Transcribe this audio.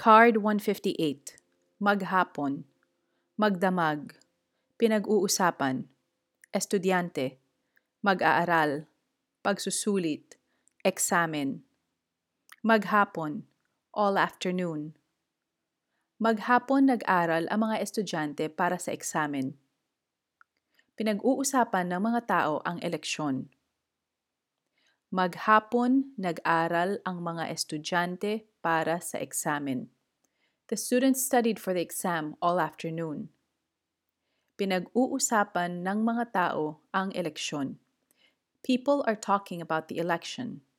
Card 158. Maghapon. Magdamag. Pinag-uusapan. Estudyante. Mag-aaral. Pagsusulit. Examen. Maghapon. All afternoon. Maghapon nag-aral ang mga estudyante para sa eksamen. Pinag-uusapan ng mga tao ang eleksyon. Maghapon nag-aral ang mga estudyante para sa eksamen. The students studied for the exam all afternoon. Pinag-uusapan ng mga tao ang eleksyon. People are talking about the election.